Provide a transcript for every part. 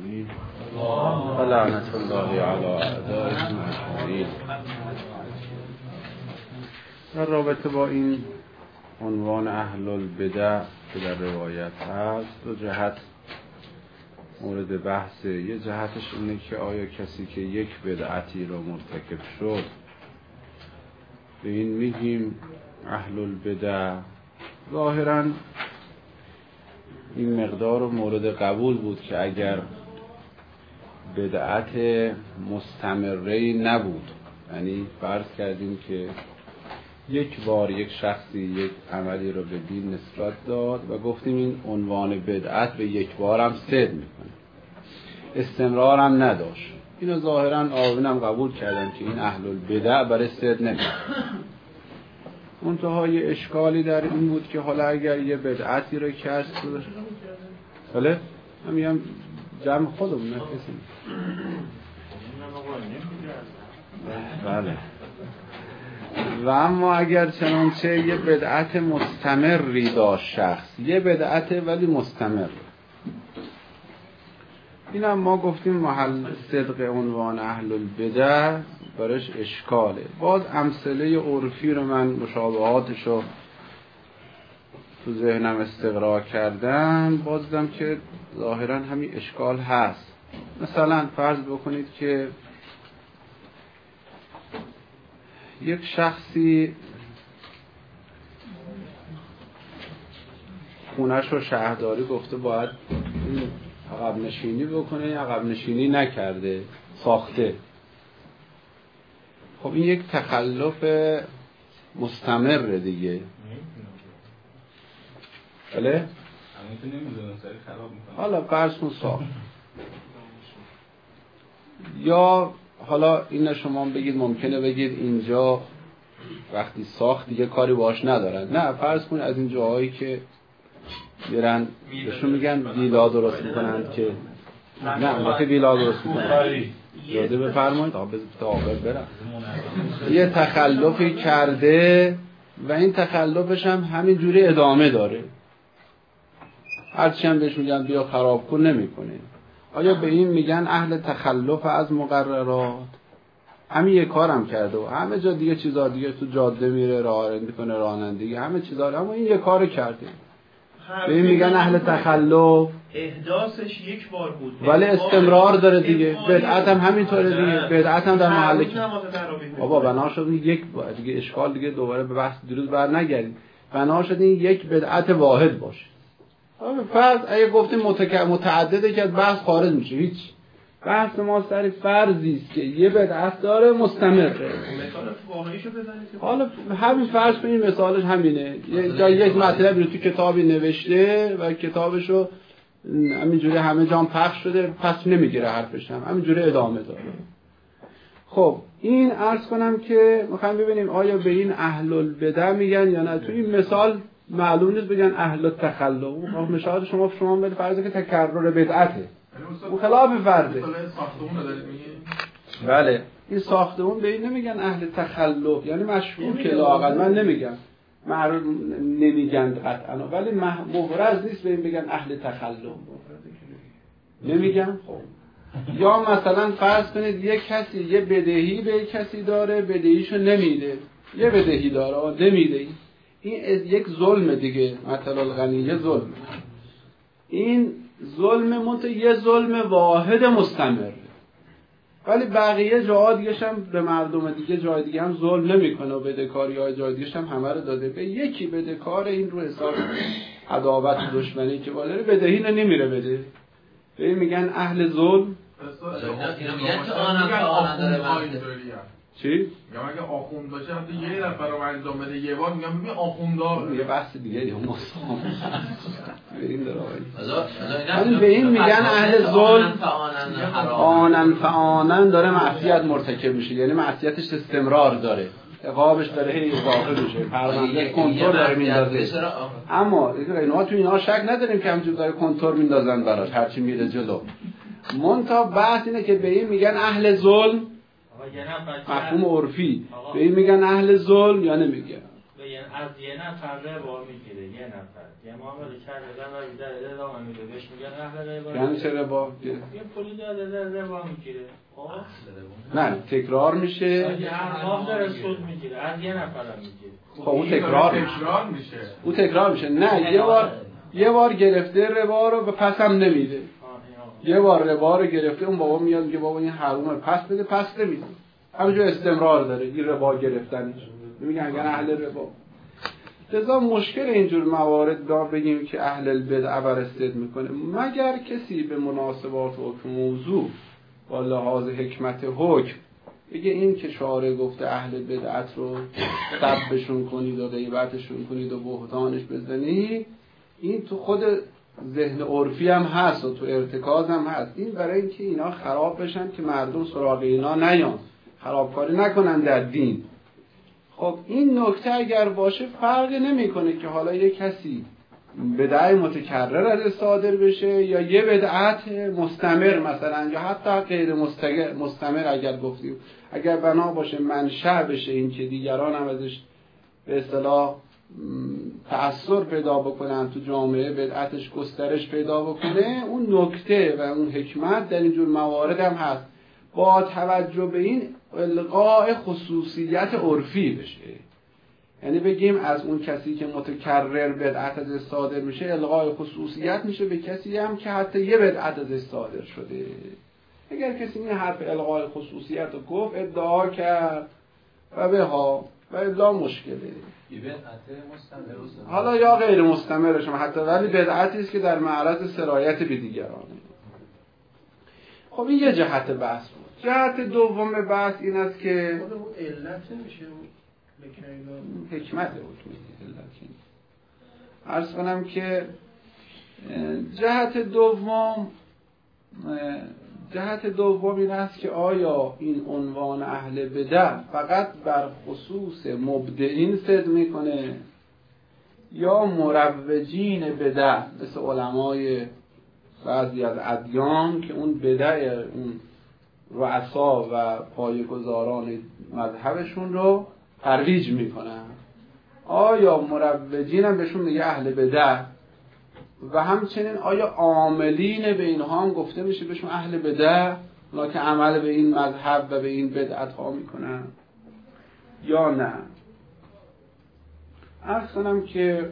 آمین و لعنت الله علی اعدائهم اجمعین. در رابطه با این عنوان اهل البدع که در روایت هست، دو جهت مورد بحثه. یه جهتش اینه که آیا کسی که یک بدعتی را مرتکب شد به این میگیم اهل البدع؟ ظاهراً این مقدار مورد قبول بود که اگر بدعت مستمره‌ای نبود، یعنی فرض کردیم که یک بار یک شخصی یک عملی رو به دین نسبت داد و گفتیم این عنوان بدعت به یک بار هم صدق میکنه، استمرار هم نداشت، اینو ظاهراً آقایون هم قبول کردن که این اهل البدع برای صدق نمیکنه. منتهای اشکالی در این بود که حالا اگر یه بدعتی رو کشف کنه، بله همین جمع خودمون نکسیم، بله، و اما اگر چنانچه یه بدعت مستمری داشت شخص، یه بدعت ولی مستمر، این هم ما گفتیم محل صدق عنوان اهل البدع برش اشکاله. باز امثله عرفی رو من مشابهاتش رو تو ذهنم استقرا کردم، باز دیدم که ظاهرا همین اشکال هست. مثلا فرض بکنید که یک شخصی خونش رو شهرداری گفته باید عقب نشینی بکنه، عقب نشینی نکرده، ساخته. خب این یک تخلف مستمر دیگه، بله؟ حالا فرض کن ساخت، یا حالا این شما بگید ممکنه بگید اینجا وقتی ساخت دیگه کاری باش ندارن، نه فرض کن از این جاهایی که میرن بهشون میگن ویلا درست میکنند که نه وقتی ویلا درست میکنند یاده بفرمایید تا آخر برم، یه تخلفی کرده و این تخلفش هم همین جوری ادامه داره، هرچی هم بهش میگن بیا خراب کن نمیکنه. آیا به این میگن اهل تخلف از مقررات؟ همین یه کارم کرده و همه جا دیگه چیزا دیگه، تو جاده میره راه میکنه رانندگی همه چیزا، اما این یه کار کرده، به این میگن اهل تخلف. احداثش یک بار بود ولی استمرار داره دیگه، بدعت هم همینطوره دیگه، بدعت هم در محله که بابا بنا شد یک دیگه اشکال دیگه دوباره به بحث دیروز بر نگردیم، بنا شد این یک بدعت واحد باشه. فرض اگه گفتیم متعدده که از بحث خارج میشه، هیچ بحث ما سر فرضی است که یه بدعت داره مستمره. مثال واقعیشو بزنید. حالا همین فرض کنیم مثالش همینه، یک مطلبی رو تو کتابی نوشته و کتابشو همینجوری همه جا پخش شده، پس نمیگیره حرفش، هم همینجوری ادامه داره. خب این عرض کنم که میخوام ببینیم آیا به این اهل البدع میگن یا نه. تو این مثال معلوم نیست بگن اهل التخلف، مثال شما به فرضی که تکرر بدعته، اون خلاف فرضه. بله این ساختمون به این نمیگن اهل تخلف، یعنی مشکوک لااقل، من نمیگم نمیگن قطعا، ولی مبرز نیست به این بگن اهل تخلف، نمیگن. خب یا مثلا فرض کنید یک کسی یه بدهی به کسی داره، بدهیشو نمیده، یه بدهی داره نمیده، این یک ظلم دیگه، مثلا الغنی یه ظلم، این ظلم یه ظلم واحد مستمر، ولی بقیه جاها دیگه هم به مردم دیگه جای دیگه هم ظلم نمیکنه و بدهکاری‌های جای دیگه هم همه رو داده به یکی بدهکار، این رو حساب عداوت و دشمنی که بالا بدهی نمیره بده، به این میگن اهل ظلم. اینا میگن که آنم داره چی؟ میگم اگه آخوند باشه حتی یه نفر رو انجام بده یه بار، میگم ببین آخوندار یه بحث دیگه دیگه مصاحبه بریم داره به این میگن اهل ظلم. آنن فآنن داره معصیت مرتکب میشه، یعنی معصیتش استمرار داره، عقابش داره هی اضافه میشه، پرونده کنتور داره میندازه. اما اینا تو اینا شک نداریم که همینجور داره کنتور میندازن براش هرچی میره جلو. منتها بحث اینه که به این میگن اهل ظلم، مفهوم عرفی، به این میگن اهل ظلم یا نمیگن؟ از یه نفر ربا میگیره، یه نفر یه معامله کرده و بیدر ادامه میده بهش میگن اهل ربا. یعنی چه ربا؟ یه پولی داده ربا میگیره. نه تکرار میشه. هر ماه داره سود میگیره، از یه نفر میگیره. خب اون تکرار میشه. اون تکرار میشه. نه یه بار گرفته ربا رو به پسم نمیده. یه بار ربا رو گرفته اون بابا میاد میگه بابا این حرومه پس بده، پس نمیده. همینجور استمرار داره این ربا گرفتنش. میگن اگر اهل ربا. لذا مشکل اینجور موارد دا بگیم که اهل البدع بر استد میکنه، مگر کسی به مناسبات حکم موضوع با لحاظ حکمت حکم بگه این که شارع گفته اهل بدعت رو سبشون کنید و غیبتشون کنید و بهتانش بزنید، این تو خود ذهن عرفی هم هست و تو ارتکاز هم هست. این برای اینکه اینا خراب بشن که مردم سراغ اینا نیان، خرابکاری نکنن در دین. خب این نکته اگر باشه فرق نمیکنه که حالا یک کسی بدعت متکرر از صادر بشه یا یه بدعت مستمر مثلا، یا حتی غیر مستمر اگر گفتیم، اگر بنا باشه منشأ بشه این که دیگران هم ازش به اصطلاح تأثیر پیدا بکنن تو جامعه، بدعتش گسترش پیدا بکنه، اون نکته و اون حکمت در اینجور موارد هم هست، با توجه به این الغاء خصوصیت عرفی بشه. یعنی بگیم از اون کسی که متکرر بدعت ازش صادر میشه الغاء خصوصیت میشه به کسی هم که حتی یه بدعت ازش صادر شده. اگر کسی این حرف الغاء خصوصیت رو گفت، ادعا کرد و به ها و الا مشکله. حالا یا غیر مستمرش حتی، ولی بدعتی است که در معرض سرایت به دیگرانه. خب این یه جهت بحث بود. جهت دوم بحث این است که علت نمیشه حکمت بود. عرض کنم که جهت دوم این است که آیا این عنوان اهل بدع فقط بر خصوص مبدعین صدق میکنه یا مروجین بدع مثل علمای بعضی از ادیان که اون بدع اون رؤسا و پایه‌گذاران مذهبشون رو ترویج میکنن. آیا مروجین هم بهشون میگه اهل بدع و همچنین آیا عاملین به اینها هم گفته میشه بهشون اهل بدع، اونا که عمل به این مذهب و به این بدعت ها میکنن یا نه؟ عرض کنم که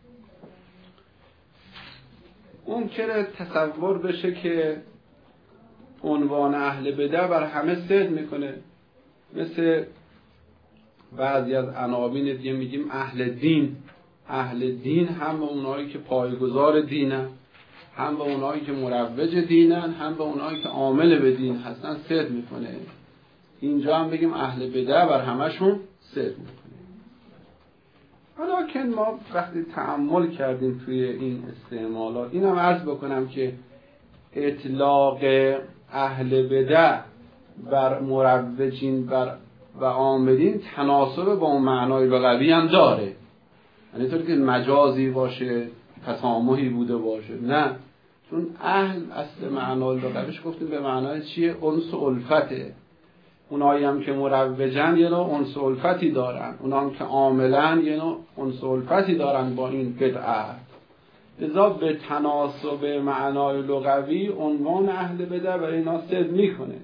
ممکنه تصور بشه که عنوان اهل بدع بر همه صدق میکنه، مثل بعضی از عناوین دیگه میگیم اهل دین. اهل دین هم به اونایی که پایه‌گذار دینن، هم به اونایی که مروج دینن، هم به اونایی که عامل به دین هستن صدق میکنه. اینجا هم بگیم اهل بدع بر همشون صدق میکنه. حالا که ما وقتی تأمل کردیم توی این استعمالات، اینم عرض بکنم که اطلاق اهل بدع بر مروجین و عاملین تناسب با اون معنای لغوی هم داره. یعنی طوری که مجازی باشه، تسامحی بوده باشه، نه، چون اهل اصل معنای لغویش گفتیم به معنای چیه؟ انس و الفته. اونایی هم که مروجن یه نوع انس و الفتی دارن، اونایی هم که عاملن یه نوع انس و الفتی دارن با این بدعت. لذا به تناسب معنای لغوی عنوان اهل بدع برای اینا صدق میکنه.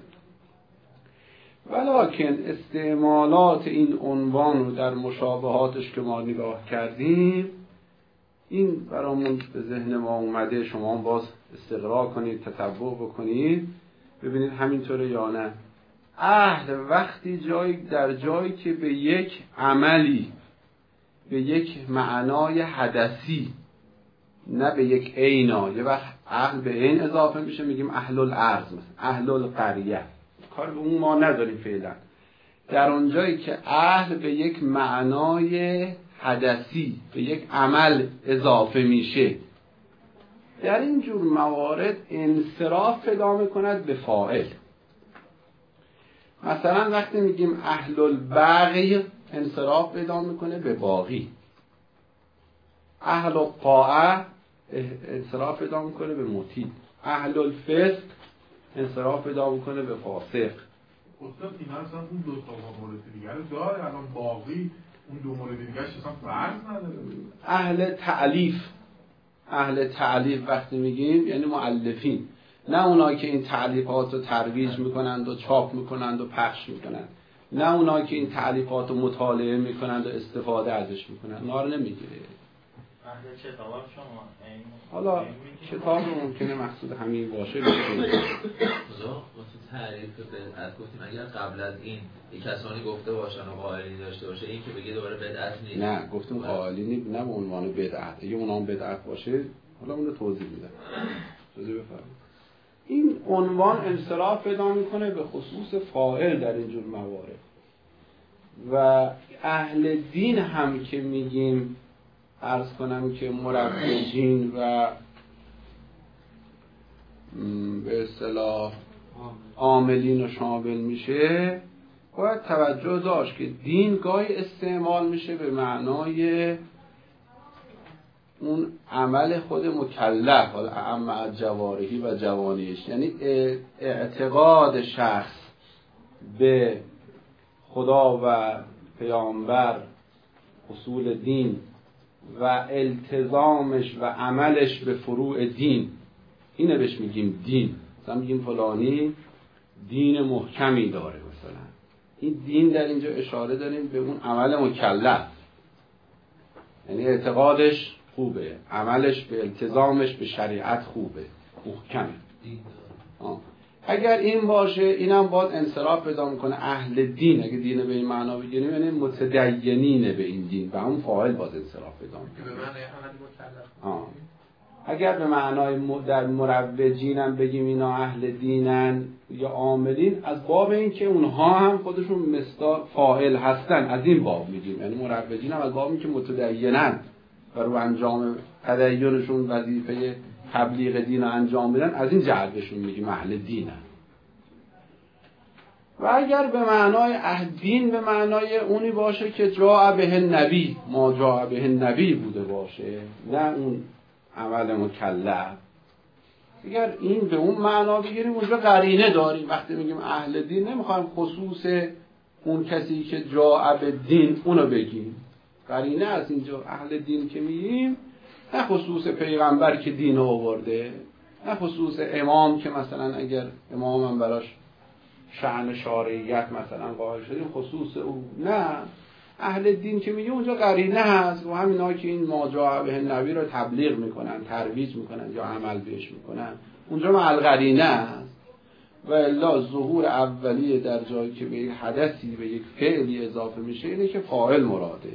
ولکن استعمالات این عنوان رو در مشابهاتش که ما نگاه کردیم، این برامون به ذهن ما اومده، شما هم باز استقرا کنید، تتبع بکنید ببینید همینطوره یا نه. اهل وقتی در جایی که به یک عملی، به یک معنای حدثی، نه به یک عینا، یه وقت اهل به عین اضافه میشه میگیم اهل الارض، اهل القریه، کار به اون ما نداریم فعلا. در اونجایی که اهل به یک معنای حدثی، به یک عمل اضافه میشه، در این جور موارد انصراف پیدا میکند به فاعل. مثلا وقتی میگیم اهل البغی، انصراف پیدا میکنه به باغی. اهل الطاعه انصراف پیدا میکنه به مطیع. اهل الفسق انصراف پیدا میکنه به فاسق. استاد این اصلا اون دو تا مورد دیگه رو داره، الان باقی اون دو مورد دیگه اصلا فرض نداره. اهل تألیف اهل تألیف وقتی میگیم یعنی مؤلفین، نه اونایی که این تألیفات رو ترویج میکنند و چاپ میکنند و پخش میکنند، نه اونایی که این تألیفات رو مطالعه میکنند و استفاده ازش میکنند، اونا رو نمیگیره. اهل کتاب شما حالا کتاب ممکنه مقصود همین باشه. خدا تو تعریف بدعت گفتیم اگر قبل از این کسانی گفته باشن و قائلی داشته باشه، این که بگه دوباره بدعت نیست. نه گفتیم قائلی نه به عنوان بدعت. اگه اونام بدعت باشه حالا اون رو توضیح میدم. توضیح بفرمایید. این عنوان انصراف پیدا میکنه به خصوص فاعل در اینجور موارد. و اهل دین هم که میگیم، عرض کنم که مروجین و به اصطلاح عاملین رو شامل میشه، باید توجه داشت که دین گاهی استعمال میشه به معنای اون عمل خود مکلف، حالا اعم جوارحی و جوانیش، یعنی اعتقاد شخص به خدا و پیامبر، اصول دین و التزامش و عملش به فروع دین، اینه بهش میگیم دین. مثلا میگیم فلانی دین محکمی داره، مثلا این دین در اینجا اشاره داریم به اون عمل مکلف، یعنی اعتقادش خوبه، عملش به التزامش به شریعت خوبه، محکمه. اگر این باشه، اینم باید انصراف پیدا میکنه اهل دین. اگه دین به این معنا بگیریم یعنی متدینین به این دین، و اون فاعل باید انصراف پیدا میکنه. به معنی عمل مکلف. اگر به معنای در مروجین هم بگیم اینا اهل دینن یا عاملین، از باب این که اونها هم خودشون مثل فاعل هستن، از این باب میگیم. یعنی مروجین هم از باب این که متدینن و رو انجام تدینشون وظیفه تبلیغ دین رو انجام بدن، از این جهتشون میگیم اهل دینن. و اگر به معنای دین به معنای اونی باشه که جاء به نبی، ما جاء به نبی بوده باشه، نه اون عمل مکلف، اگر این به اون معنا بگیریم، اونجا قرینه داریم. وقتی میگیم اهل دین نمیخوایم خصوص اون کسی که جاء به دین اونو بگیم. قرینه از اینجا اهل دین که میگیم، نه خصوص پیغمبر که دین رو آورده، نه خصوص امام که مثلا اگر امام هم براش شأن شرعیت مثلا قائل شدیم خصوص او، نه. اهل دین که میگه اونجا قرینه هست و همینا که این ما جاء به نبی رو تبلیغ میکنن، ترویج میکنن یا عمل بهش میکنن، اونجا مع القرینه هست. و الا ظهور اولیه در جایی که به یک حدثی، به یک فعلی اضافه میشه، اینه که فاعل مراده.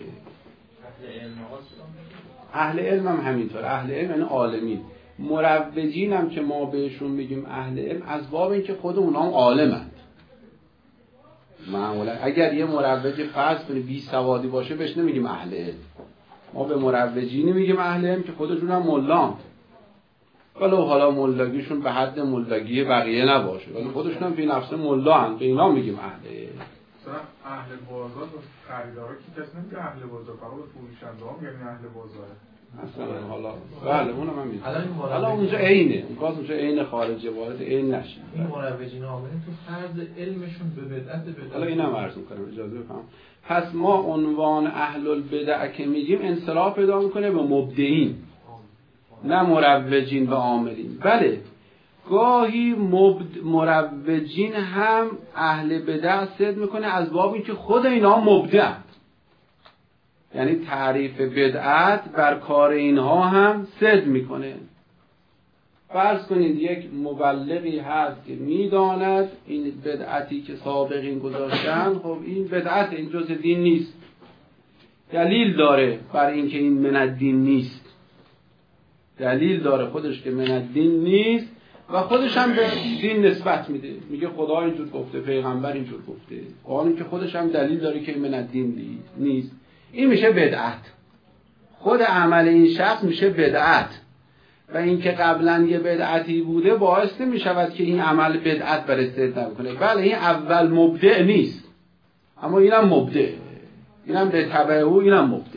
اهل علم هم همینطور. اهل علم یعنی عالمین. مروجین هم که ما بهشون میگیم اهل علم، از باب این که خود اونا هم عالمند. معمولا اگر یه مروج فرض کنی بی سوادی باشه، بهش نمیگیم اهل علم. ما به مروجینی میگیم اهل علم که خودشون هم ملان، ولو حالا ملگیشون به حد ملگی بقیه نباشه، ولی خودشون هم بی نفس ملان، به اینا میگیم اهل علم. مثلا اهل بازار و خریدارا که کس نمیگه اهل بازار، فقط فروشنده ها میگن اهل بازاره. مثلا حالا بله اونم هم میگم. حالا اونجا عینه، اونجا عین خارجه، وارد عین نشه. این مروجین عاملین تو فرض علمشون به بدعت حالا اینم عرض می‌کنم، اجازه بفهم. پس ما عنوان اهل البدع که میگیم انصراف پیدا میکنه به مبدعین، نه مروجین و عاملین. بله گاهی مروجین هم اهل بدع صد میکنه از باب اینکه خود اینا مبدع، یعنی تعریف بدعت بر کار اینها هم صد میکنه. فرض کنید یک مبلغی هست که میداند این بدعتی که سابقین گذاشتن، خب این بدعت، این جز دین نیست، دلیل داره بر اینکه این من الدین نیست، دلیل داره خودش که من الدین نیست و خودش هم به دین نسبت میده، میگه خدا اینجور گفته، پیغمبر اینجور گفته، قانون که خودش هم دلیل داره که من الدین نیست. این میشه بدعت. خود عمل این شخص میشه بدعت، و اینکه قبلا یه بدعتی بوده باعث نمیشود که این عمل بدعت برای صد نکنه. بله این اول مبدع نیست، اما اینم مبدع، اینم به تبع او، اینم مبدع.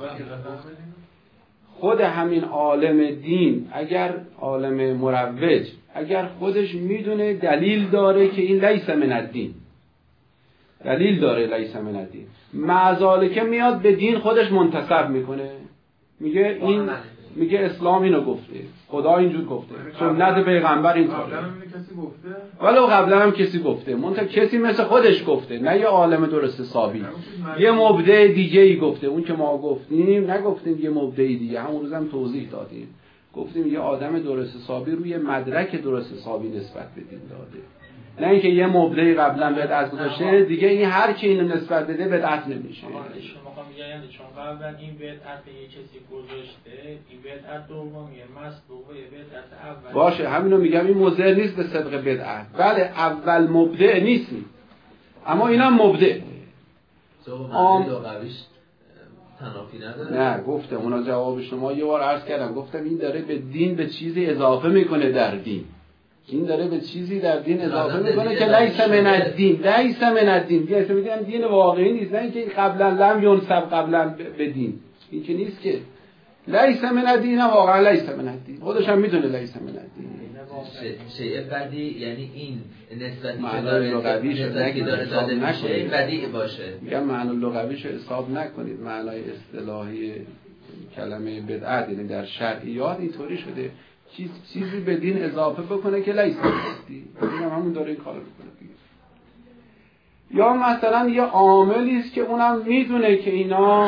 خود همین عالم دین، اگر عالم مروج، اگر خودش میدونه دلیل داره که این لیس من الدین، دلیل داره لیس من الدین، مع ذالک میاد به دین خودش منتسب میکنه، میگه این میگه اسلام اینو گفته، خدا اینجور گفته، سنت پیغمبر اینطوره. قبلا هم کسی گفته؟ ولو قبلا هم کسی گفته، منتها کسی مثل خودش گفته، نه یه عالم درست حسابی. یه مبدع دیگه ای گفته، اون که ما گفتیم نگفتیم یه مبدع دیگه، همون روز هم توضیح دادیم، گفتیم یه آدم درست حسابی روی مدرک درست حسابی نسبت به دین داده، نه اینکه یه مبدعی قبلا بدعت گذاشته دیگه این هر کی اینو نسبت بده بدعت نمیشه. شما میگن چون قبلا این بدعت یه کسی گذاشته، این بدعت دومیه، مسبوقه بدعت اول. باشه همینو میگم، این مضر نیست به صدق بدعت. بله اول مبدع نیستی، اما اینا مبدع. لغویش تنافی نداره؟ نه گفتم اونا جواب شما یه بار عرض کردم، گفتم این داره به دین به چیزی اضافه میکنه در دین، این داره به چیزی در دین اضافه میکنه که لیس من الدین، لیس من الدین، یعنی میگن دین واقعی نیست، نه اینکه قبلا لم ینسب قبلا به دین، این که نیست که لیس من الدین، واقعا لیس من الدین، خودش هم میدونه لیس من الدین. شیء بدی یعنی این نسبتی که معنای لغویشو داره داده میشه بدی باشه. میگم معنای لغویشو حساب نکنید، معنای اصطلاحی کلمه بدعت یعنی در شرعیات اینطوری شده چیزی به دین اضافه بکنه که لیس هستی، اینم همون داره این کارو میکنه دیگه. یا مثلا یه عاملی است که اونم میدونه که اینا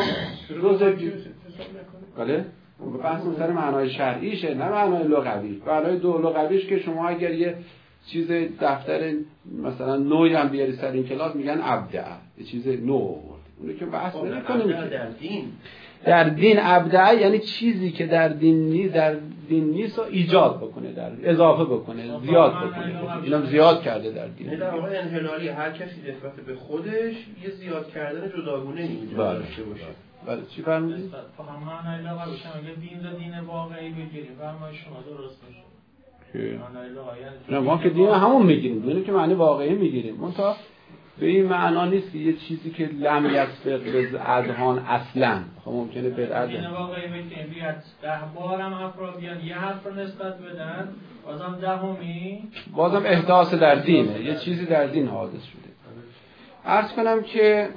بله بحث سر معنای شرعیشه نه معنای لغوی. معنای دو لغویش که شما اگر یه چیز دفتر مثلا نوعی هم بیاری سر این کلاس میگن ابدع، یه چیز نو آورد، اونو که بحث نمی‌کنیم. در دین ابدع یعنی چیزی که در دین نیست و ایجاد بکنه، در اضافه بکنه، زیاد بکنه. اینم زیاد کرده در دین. در واقع انحلالی هر کسی نسبت به خودش یه زیاد کردن جداگونه ایجاد داشته باشه. بله چی فرمودید؟ معنای لغوی بشه اگه دین واقعی بگیریم فرمای شما درست میشه. نه ما که دین همون میگیریم، دینی که معنی واقعی میگیریم، منتها به این معنا نیست که یه چیزی که لم یسبق به اذهان اصلا خب ممکنه بدعت دین واقعی بگیریم بیاد 10 بارم افراد بیان یه حرف رو نسبت بدن بازم دهمی بازم احداث در دینه، یه چیزی در دین حادث شده. عرض کنم که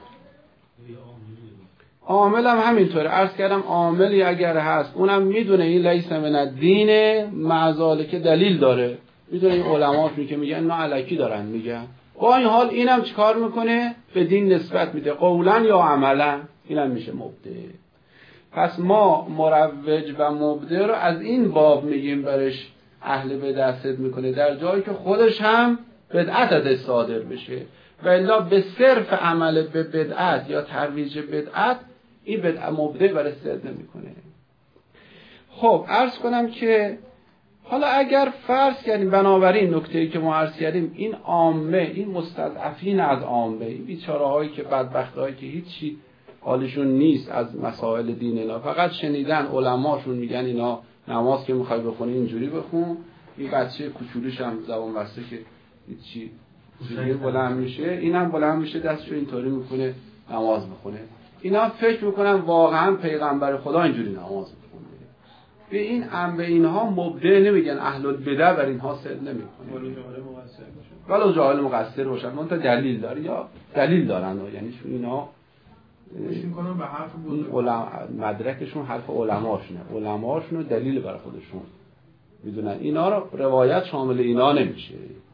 عامل هم همینطوره، عرض کردم عاملی اگر هست اونم میدونه این لیس من الدین معزاله که دلیل داره، میدونه این علماشون که میگن نه الکی دارن میگن، با این حال اینم چیکار میکنه به دین نسبت میده قولا یا عملا، اینم میشه مبدع. پس ما مروج و مبدع رو از این باب میگیم برش اهل بدعت صد میکنه، در جایی که خودش هم بدعت ازش صادر بشه، و الا به صرف عمل به بدعت یا ترویج بدعت این بدعت مبدع برش صد نمیکنه. خب عرض کنم که حالا اگر فرض کردیم بنابراین نکته‌ای که ما عرض کردیم این عامه، این مستضعفین از عامه، این بیچاره‌هایی که بدبخت‌هایی که هیچی حالشون نیست از مسائل دین اینا، فقط شنیدن علماشون میگن اینا نماز که میخوای بخونی اینجوری بخون، این بچه کوچولوش هم زبان بسته که هیچی چیزی بلند میشه، اینم بلند میشه دستشو اینطوری میکنه نماز بخونه. اینا فکر میکنن واقعا پیغمبر خدا اینجوری نماز بخونه. به این به اینها مبدع نمیگن، اهل البدع بر اینها صد نمیکنه، ولو جاهل مقصر باشن، منتها دلیل داره یا دلیل دارن، یعنی چون اینا میکنن به حرف مدرکشون حرف علماشونه دلیل برای خودشون میدونن، اینا رو روایت شامل اینا نمیشه،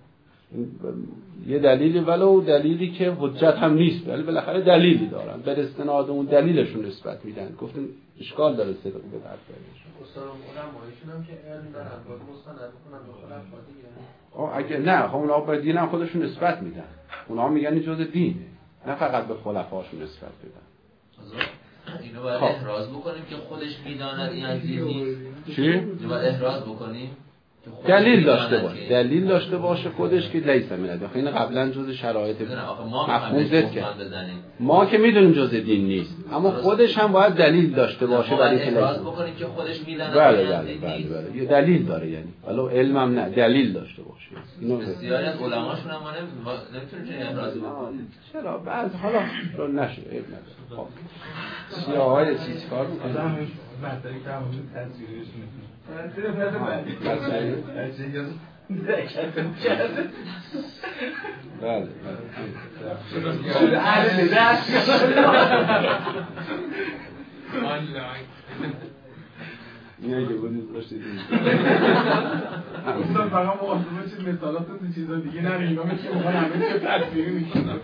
یه دلیلی ولو دلیلی که حجت هم نیست ولی بالاخره دلیلی دارن، به استناد اون دلیلشون نسبت میدن. گفتیم اشکال داره صدق به درد استاد علمایشون هم که علم در افراد مستند بکنن به خود افراد اگه نه خب اونا به دین هم خودشون نسبت میدن، اونا میگن این جزء دینه، نه فقط به خلفاشون نسبت بدن. اینو باید احراز بکنیم که خودش میداند این از دین نیست. چی؟ اینو باید احراز بکنیم دلیل داشته باشه خودش که لیس من الدین. این قبلا جزء شرایط مفهوم زد که ما که میدونیم جزء دین نیست، اما خودش هم باید دلیل داشته باشه برای اینکه احراز بکنیم که خودش میداند. بله یه دلیل داره، یعنی ولو علم هم نه دلیل داشته باشه. اینو بسیاری از علماشون هم نمیتونن چه احراز بکنن. چرا بعض حالا رو نشه عیب نداره. خب سیاهای چیز کار میکنه مطلبی که همون تصویرش میکنه بله اینه که بودید داشتید دوستان فقط مواظب باشید مثالاتون تو چیزا دیگه نرید من که اون همه چه تصویری میکنم.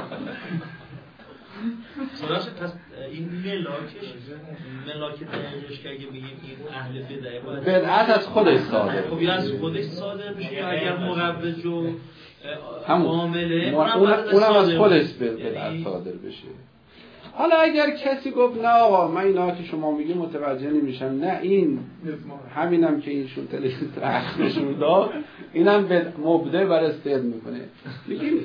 سراغ پس این ملاک دقیقش که اگه بگیم این اهل بدعه باید بدعت از خودش صادر خب یا از خودش صادر بشه اگر مروج و عامله اونم از خودش بدعت صادر بشه. حالا اگر کسی گفت نه آقا من اینا که شما میگی متوجه نمیشم، نه این همینم که اینشون تلویزیون اخرشون داد اینم مبدع بر استعد میکنه. میگیم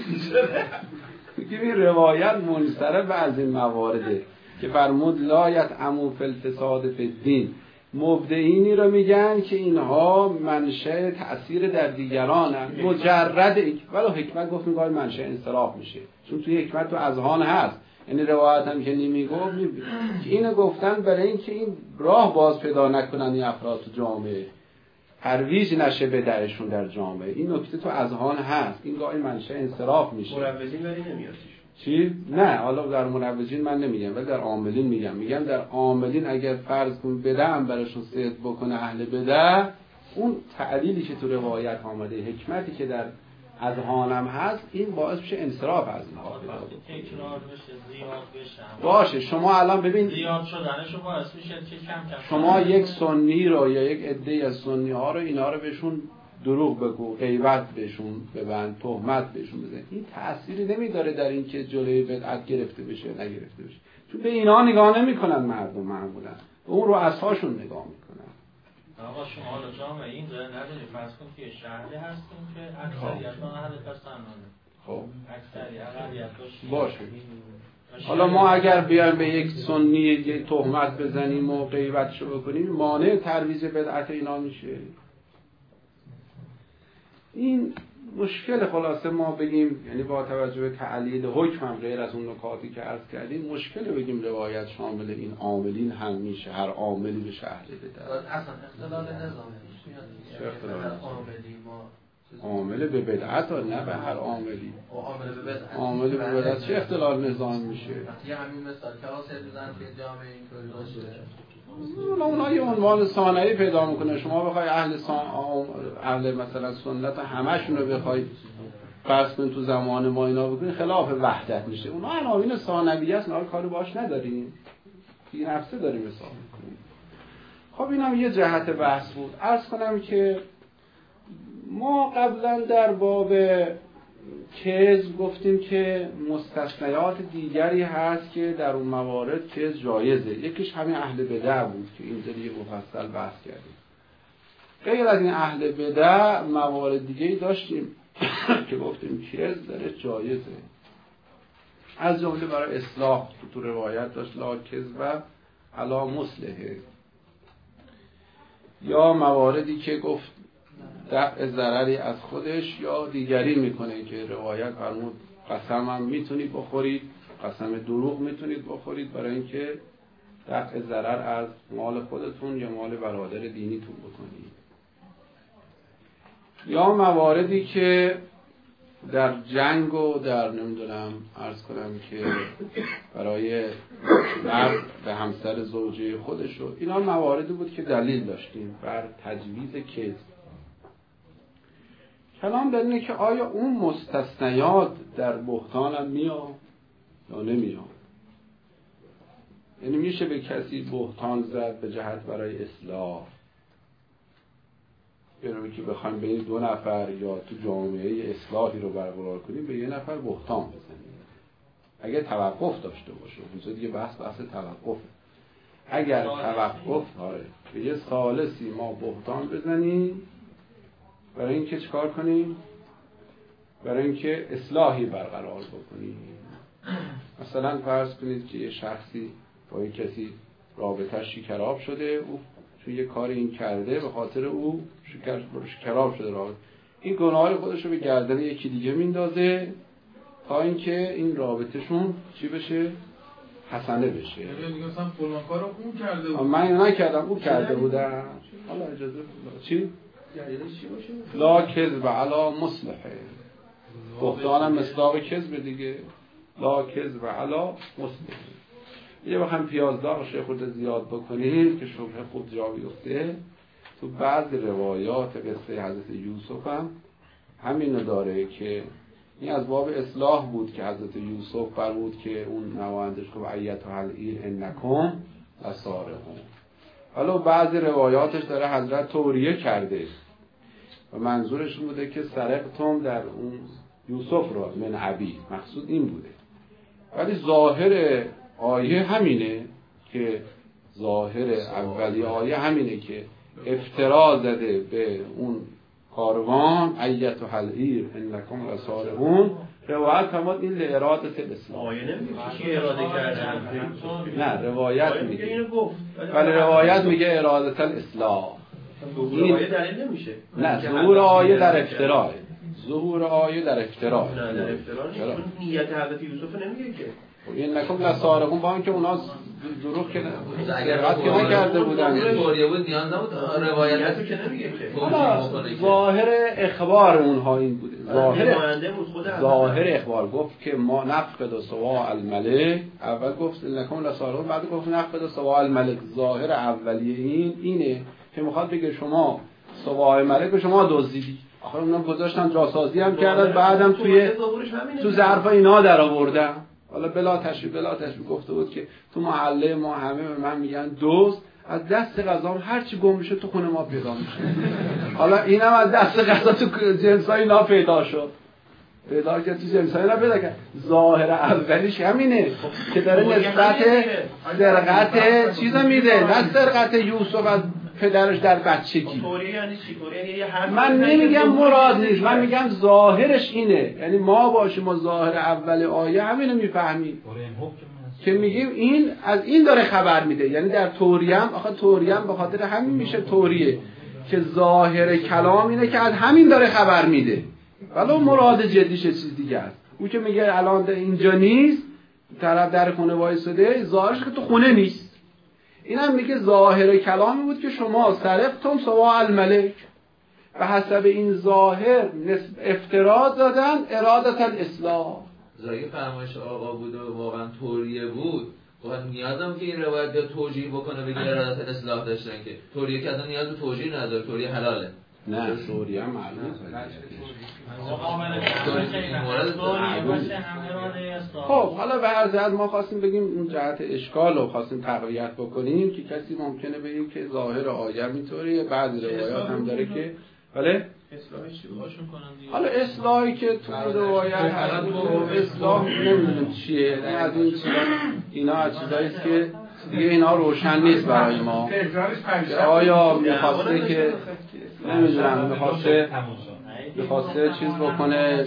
این روایت منصرف از این موارده که فرمود لا یطعموا فی الفساد فی الدین. مبدعینی رو میگن که اینها منشأ تأثیر در دیگرانن، مجرد ولو حکمت گفت میگه منشأ انصراف میشه، چون توی حکمت تو اذهان هست. یعنی روایت هم که نمیگفت که اینو گفتن برای اینکه این راه باز پیدا نکنن این افراد تو جامعه، ترویج نشه بدعشون در جامعه. این نکته تو اذهان هست، این گاهی منشأ انصراف میشه. مروجین ولی نمیاد چی؟ نه حالا در مروجین من نمیگم ولی در عاملین میگم در عاملین اگر فرض کن بدعه هم براشون صدق بکنه اهل بدعه، اون تعلیلی که تو روایت آمده، حکمتی که در اذهانم هست، این باعث میشه انصراف از اینها تکرار بشه، زیاد بشه. باشه شما الان ببین زیاد شدنشو باعث میشه که کم کم شما یک سنی رو یا یک عده‌ای از سنی ها رو اینا رو بهشون دروغ بگو، غیبت بهشون ببند، تهمت بهشون بزن، این تأثیری نمیداره در این که جلوی بدعت گرفته بشه یا نگرفته بشه، چون به اینا نگاه نمیکنن مردم معمولا، به اون رؤساشون نگاه میکنن. آقا شما حالا جامعه این داره نداری، فرض کن که شهری هستیم که اکثریت اهل پسندانه. خب اکثری اقلیت باشه. حالا ما اگر بیایم به یک سنی یک تهمت بزنیم و غیبتشو بکنیم، مانع ترویج بدعت اینا میشه. این مشکل خلاصه ما بگیم، یعنی با توجه به تعلیل حکم هم غیر از اون نکاتی که عرض کردیم، مشکل بگیم روایت شامل این عاملین هم میشه، هر عاملی به شهر بدعت. اصلا اختلال نظامی میاد. عامل به بدعت ها، نه به هر عاملی. عامل به بدعت چه اختلال نظام میشه؟ یه همین مثال که آسر بزن که جامعه اینطوری باشه، اونا یه عنوان ثانوی پیدا میکنه. شما بخوای اهل مثلا سنت همشون رو بخوای فرض کن تو زمان ما اینا بکنی، خلاف وحدت میشه. اونا عناوین ثانویه است، اونا کاری باش نداریم، این نفسه داریم حساب میکنیم. خب اینم یه جهت بحث بود. عرض کنم که ما قبلا در باب کذب گفتیم که مستثنیات دیگری هست که در اون موارد کذب جایزه. یکیش همین اهل بدع بود که اینجا دیگه مفصل بحث کردیم. غیر از این اهل بدع موارد دیگه‌ای داشتیم که گفتیم کذب داره جایزه. از جمله برای اصلاح تو روایت داشت لا کذب علی مصلحه، یا مواردی که گفت دفع ضرری از خودش یا دیگری میکنه که روایت فرمود قسم هم میتونید بخورید، قسم دروغ میتونید بخورید برای اینکه دفع ضرر از مال خودتون یا مال برادر دینیتون بکنید. یا مواردی که در جنگ و در نمیدونم عرض کنم که برای مرد به همسر زوجه خودش و اینا مواردی بود که دلیل داشتیم بر تجویز کذب. کلام در اینه که آیا اون مستثنیات در بهتان هم میاد یا نمیاد؟ یعنی میشه به کسی بهتان زد به جهت برای اصلاح، یعنی که بخوایم به این دو نفر یا تو جامعه اصلاحی رو برقرار کنیم به یه نفر بهتان بزنیم اگر توقف داشته باشه. اونجا دیگه بحث توقف. اگر توقف به یه ثالثی ما بهتان بزنیم برای اینکه چیکار کنیم؟ برای اینکه اصلاحی برقرار بکنیم. مثلا فرض کنید که یه شخصی با یه کسی رابطه‌اش شکراب شده، او چون یه کاری این کرده به خاطر او شکراب شده رابطه، این گناه خودش رو به گردن یکی دیگه میندازه تا اینکه این رابطه‌شون چی بشه؟ حسنه بشه. میگم مثلا فلان کارو اون کرده بود، من نکردم او کرده بودم. حالا اجازه چی؟ چی باشه؟ لا کذب علی مصلحه. بهتانم مصداق کذب دیگه. لا کذب علی مصلحه. یه بخوام پیاز داغش خود زیاد بکنید که شبه خوب جا بیفته، تو بعض روایات قصه حضرت یوسف هم همینو داره که این از باب اصلاح بود که حضرت یوسف فرمود که اون نمایندش که ایتها العیر انکم لسارقون. حالا بعض روایاتش داره حضرت توریه کرده و منظورش بوده که سرقتم در اون یوسف را من عبید، مقصود این بوده. ولی ظاهر آیه همینه که ظاهر اولی آیه همینه که افترا زده به اون کاروان ایتها العیر انکم لسارقون. روایت فرمود این لارادة الاسلام. آیه نمیگه کی اراده کرده؟ نه روایت میگه اینو گفت، ولی روایت میگه ارادة الاصلاح. این آیه دلیل نمیشه. نه ظهور آیه در افتراه، ظهور آیه در افتراه. نه در افتراه چون نیت حضرت یوسف نمیگه که این نکم لسارقون، با اینکه اونا دروغ که سرقت که نکرده بودن توریه بود نیاز نبود روایت که نمیگه که ظاهر اخبار اونها این بوده. ظاهر اخبار گفت که ما نفقد سواء الملک، اول گفت نکم لسارقون، بعد گفت نفقد سواء الملک. ظاهر اولیه اینه که میخواد بگه شما سواء الملک به شما دزدیدی. آخر اونا گذاشتن جاسازی هم کردن، بعدم تو ظرف اینا در آوردن. حالا بلا تشریف گفته بود که تو محله ما همه به من میگن دوست، از دست قضا هر چی گم میشه تو خونه ما پیدا میشه. حالا اینم از دست قضا تو جنسای اینا پیدا شد، پیدا کرد تو جنسای اینا پیدا کرد. ظاهر اولیش همینه که داره نسبت سرقت چیزا میده، نه سرقت یوسف از پدرش در بچگی. من نمیگم مراد نیست، من میگم ظاهرش اینه. یعنی ما باشیم و ظاهر اول آیه همینو میفهمیم که میگیم این از این داره خبر میده. یعنی در توریه هم، آخه توریه هم به خاطر همین میشه توریه که ظاهر کلام اینه که از همین داره خبر میده، ولو مراد جدیش چیز دیگه است. اون که میگه الان اینجا نیست، طرف در خونه وایساده، ظاهرش که تو خونه نیست. اینم میگه ظاهر کلامی بود که شما سرقتم سواء الملک، و حسب این ظاهر افتراض دادن ارادة الاصلاح. زاگه فرمایش آقا بود و واقعا توریه بود، واقعا نیازم که این روایت بیا توجیه بکنه بگه ارادة الاصلاح داشتن، که توریه که اصلا نیاز به توجیه نداره، توریه حلاله. نه توریه هم معلومه. خب حالا به هر جهت ما خواستیم بگیم اون جهت اشکال رو خواستیم تقویت بکنیم که کسی ممکنه بگه که ظاهر آیه اینطوریه، بعضی روایات هم داره که بله حالا اصلاحی که تو روایت هست اصلاح نمیدونم چیه، نه از این چیزا، اینا از چیزایی است که دیگه اینا روشن نیست برای ما. آیا میخواسته که نمیدونم میخواسته چیز بکنه،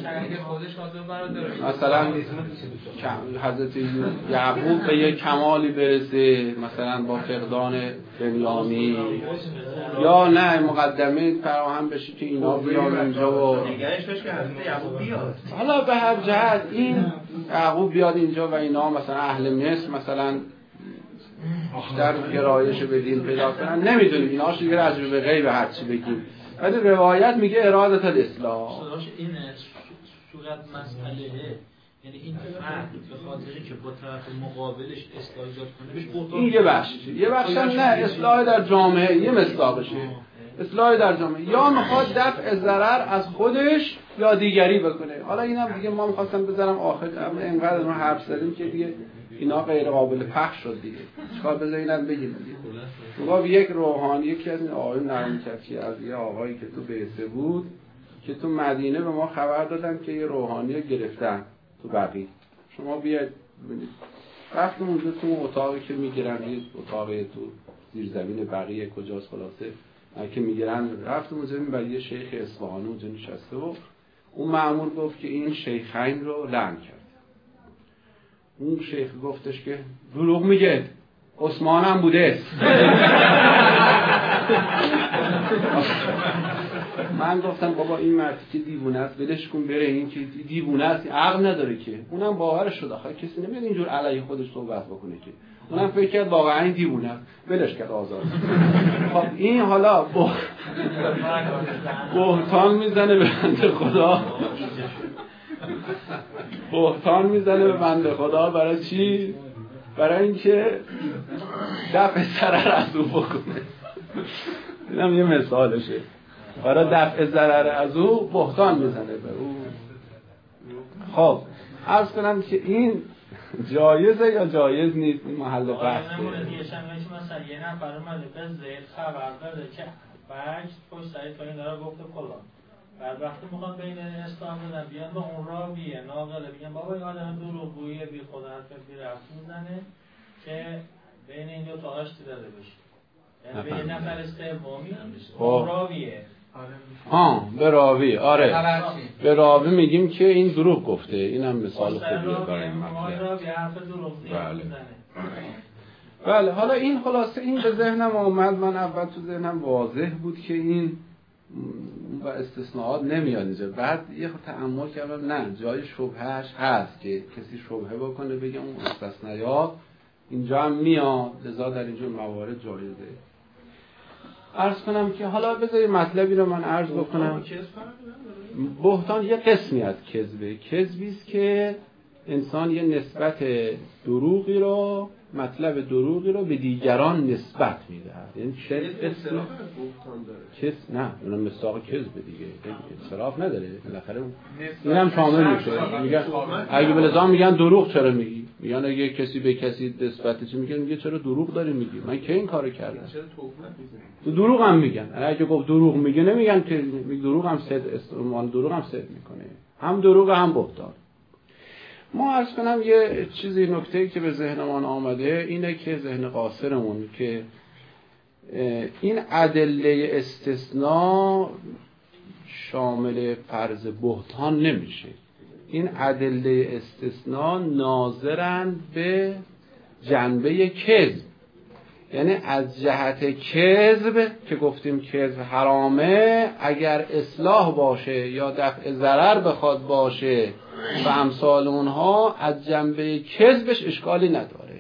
مثلا حضرت یعقوب به یک کمالی برسه مثلا با فقدان بنیامین، یا نه مقدمه فراهم بشه که اینا بیان اینجا و حالا به هر جهت این یعقوب بیاد اینجا و اینا مثلا اهل مصر مثلا بیشتر گرایش به دین پیدا کنن، نمیدونیم اینا دیگه از به غیب هر چی بگیم، ولی روایت میگه ارادة الاصلاح. این صورت مسئله، یعنی این فرد به خاطری که با طرف مقابلش اصلاح ایجاد کنه، این یه بخش نه اصلاح در جامعه یه مصداقشه، اصلاح در جامعه، یا میخواد دفع ضرر از خودش یا دیگری بکنه. حالا اینم دیگه ما میخواستم بذارم آخر، اینقدر ما حرف زدیم که دیگه اینا غیر قابل پخش شد دیگه، چیکار بذارینم بگیم دیگه. ما یک روحانی، یکی از این آقایون نرم کفی از یه آقایی که تو بیسه بود که تو مدینه به ما خبر دادن که یه روحانی گرفتن تو بقیع، شما بیاید ببینید. رفتم اونجا تو اتاقی که میگیرن، یه اتاقی تو زیر زمین بقیع کجاست خلاصه که میگیرن، رفتم اونجا برای یه شیخ اصفهانی اونجا نشسته و اون مأمور گفت که این شیخین رو لعن کرد. اون شیخ گفتش که دروغ میگه، عثمان هم بوده. من گفتم بابا این مرد که دیوونه است ولش کن بره، این که دیوونه است عقل نداره که. اونم باورش شد، آخه کسی نمیاد اینجور علیه خودش صحبت بکنه که. اونم فکر کرد واقعا این دیوونه است، ولش کرد آزاد. خب این حالا بهتان میزنه به بنده خدا، بهتان میزنه به بنده خدا برای چی؟ برای اینکه دفع ضرر از او بکنه. اینم یه مثالشه. برای دفع ضرر از او بهتان میزنه به او. خب عرض کنم که این جایزه یا جایز نیست، این محل بحثه. مثلا یه نفر اومده به زید خبر داده که بچ پشت سری تا این داره گفته فلان، بعد وقتی میخوان بین اسلام بدن بیان با اون راویه ناقله بگن بابا این آدم دروغگویه بی خدا حرف بی رفت میزنه که بین این دو تا آشتی داده بشه، یعنی به یه نفر سومی راویه. به راوی. آره به راوی میگیم که این دروغ گفته. اینم مثال خوبیه برای این مطلب. بله حالا این خلاصه این به ذهنم آمد. من اول تو ذهنم واضح بود که این با استثناءات نمیاد اینجا. بعد یه خود تأمل کردم نه جای شبهش هست که کسی شبهه بکنه بگه اون استثناءات اینجا هم میاد، لذا در اینجور موارد جایزه. عرض کنم که حالا بذاری مطلبی رو من عرض بکنم. بهتان یه قسمی از کذبه. کذبی است که انسان یه نسبت دروغی رو، مطلب دروغی رو به دیگران نسبت میده. یعنی چه قسم بهتان داره؟ نه اونم مصداق کذب دیگه، انصراف نداره. بالاخره اینم شامل میشه. میگن اگه بلزام میگن دروغ چرا میگی؟ میگن اگه کسی به کسی نسبت چه میگه چرا دروغ داری میگی؟ من کی این کارو کردم؟ چرا تهمت میزنی؟ دروغ هم میگن. اگه گفت دروغ میگه نمیگن که دروغ هم صدق استعمال، دروغ هم صدق میکنه. هم دروغ هم بهتان. ما عرض کنم یه چیزی نکته‌ای که به ذهنمان آمده اینه که ذهن قاصرمون که این ادله استثناء شامل فرض بهتان نمیشه. این ادله استثناء ناظرند به جنبه کذب، یعنی از جهت کذب که گفتیم کذب حرامه، اگر اصلاح باشه یا دفع ضرر بخواد باشه و امثال اونها، از جنبه کذبش اشکالی نداره.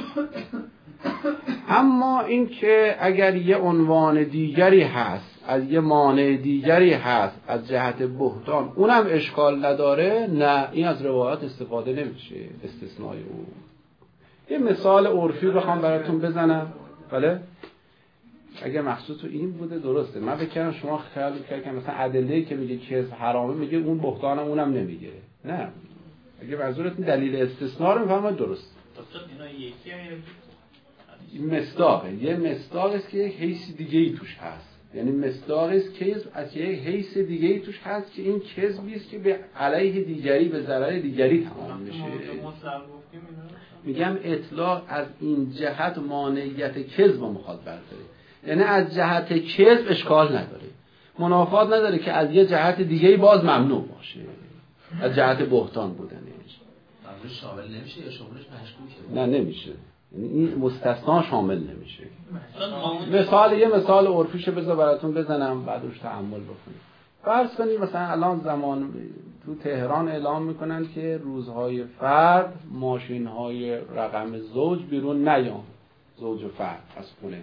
اما این که اگر یه عنوان دیگری هست، از یه مانع دیگری هست از جهت بهتان، اونم اشکال نداره، نه این از روایات استفاده نمیشه استثنای او. یه مثال عرفی بخوام براتون بزنم. بله اگه مقصود تو این بوده درسته. من بکنم شما خیال میکنم مثلا ادله‌ای که میگه کذب حرامه میگه اون بهتانم اونم نمیگه. نه اگه منظورتون دلیل استثناء رو میفهمید درست. این مصداقه. یه مصداق است که یک حیث دیگه ای توش هست. یعنی مصداق است که از یک حیث دیگه ای توش هست که این کذبی است که به علیه دیگری به ضرر دیگری تمام میشه. میگم اطلاق از این جهت مانعیت کذب رو میخواد برداره. یعنی از جهت کذب اشکال نداره، منافات نداره که از یه جهت دیگه باز ممنوع باشه از جهت بهتان بودنش. منظور شامل نمیشه یا شاملش مشکوکه؟ نه نمیشه، یعنی این مستثنا شامل نمیشه. یه مثال عرفیشو بذار براتون بزنم بعد روش تأمل بکنید. فرض کنید مثلا الان زمان تو تهران اعلام میکنن که روزهای فرد ماشین‌های رقم زوج بیرون نیان، زوج و فرد از خونه.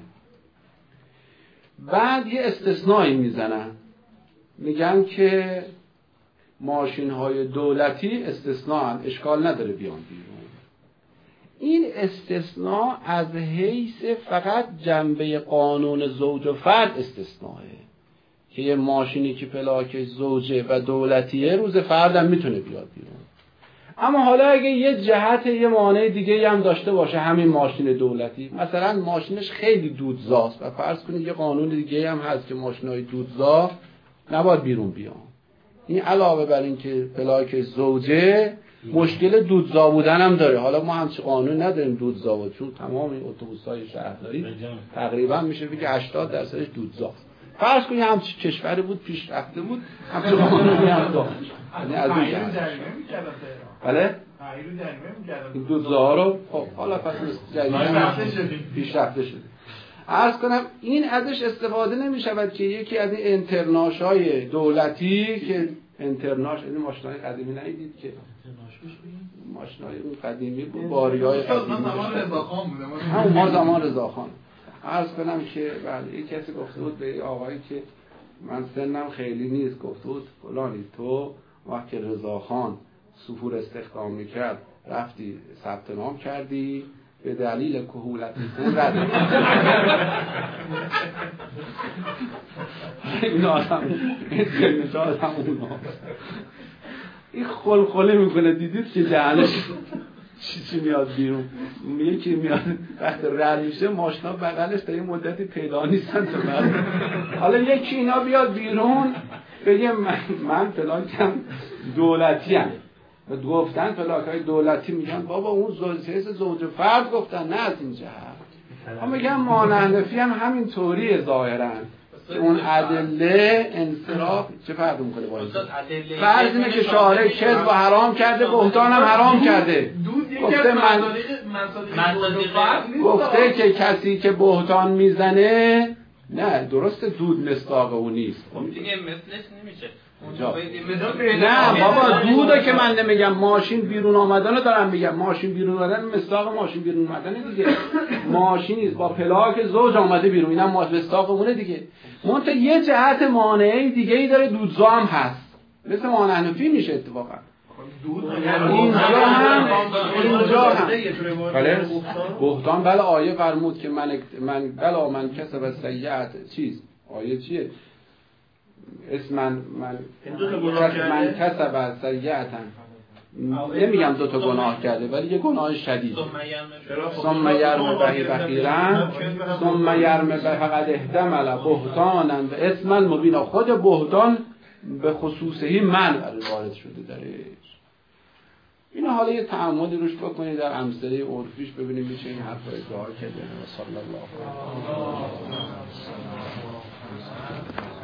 بعد یه استثنایی میزنن، میگن که ماشین‌های دولتی استثناء، اشکال نداره بیان بیرون. این استثناء از حیث فقط جنبه قانون زوج و فرد استثناءه که یه ماشینی که پلاکش زوجه و دولتیه روز فردم میتونه بیاد بیرون. اما حالا اگه یه جهت یه مانع دیگه هم داشته باشه همین ماشین دولتی، مثلا ماشینش خیلی دودزاست و فرض کنید یه قانون دیگه هم هست که ماشینای دودزا نباید بیرون بیان، این علاوه بر این که پلاکش زوجه مشکل دودزا بودن هم داره. حالا ما همچین قانون نداریم دودزا بود، چون تمام این اتوبوس‌های شهرداری تقریبا میشه بگه 80%ش دودزاست. فرض کنید همچین کشوری بود پیشرفته بود همچین قانونی هم داشت، یعنی از این جهت. بله این دودزاها رو خب حالا پس پیشرفته شده. عرض کنم این ازش استفاده نمی‌شود که یکی از این انترناش‌های دولتی که انترناش این ماشین‌های قدیمی ندیدید که ماشین‌های اون قدیمی بود، باری‌های قدیمی همون ما زمان رضاخان. عرض کنم که بله یک کسی گفته بود به آقایی که من سنم خیلی نیست، گفته بود فلانی تو وقتی رضاخان سفور استخدام میکرد رفتی ثبت نام کردی به دلیل کهولتتون رد این آدم اونا این خلخله میکنه. دیدید که دهنش چی میاد بیرون؟ یکی میاد وقت رد میشه ماشینا بغلش تا یه مدتی پیدا نیستن تا بعد حالا یکی اینا بیاد بیرون بگه من فلان دولتیم و گفتن فلاکای دولتی میگن بابا اون زوج فرد گفتن نه از این جهت. هم میگن مانحنفی هم همین طوریه ظاهرا اون ادله انصراف چه فرق میکنه با این؟ فرض اینه که شارع کذب و حرام کرده، بهتان هم حرام کرده. گفته که کسی که بهتان میزنه نه درسته دود مصداق اون نیست. دیگه مثلش نمیشه. نه بابا دوده که من نمیگم، ماشین بیرون آمدن دارم میگم. ماشین بیرون آمدن مصداق ماشین بیرون آمدن دیگه. ماشینی با پلاک زوج آمده بیرون، اینم مصداق اونه دیگه. منتها یه جهت مانعی دیگه ای داره، دودزا هم هست، مثل مانحنفی میشه اتفاقا. اینجا هم بله بهتان بله آیه فرمود که من کسب سیئت چیز آیه چیه؟ اسم من کسب سیئتا نمیگم دو تا گناه کرده ولی یه گناه شدید. ثم یرم به بخیرا ثم یرم به فقد احتمل بهتانا و اسما مبینا. خود بهتان به خصوصهی من وارد شده درش. اینا حالا یه تعاملی روش بکنید در امثله عرفیش ببینیم میشه این حرفای دعا کرده. صلی الله علیه و سلم.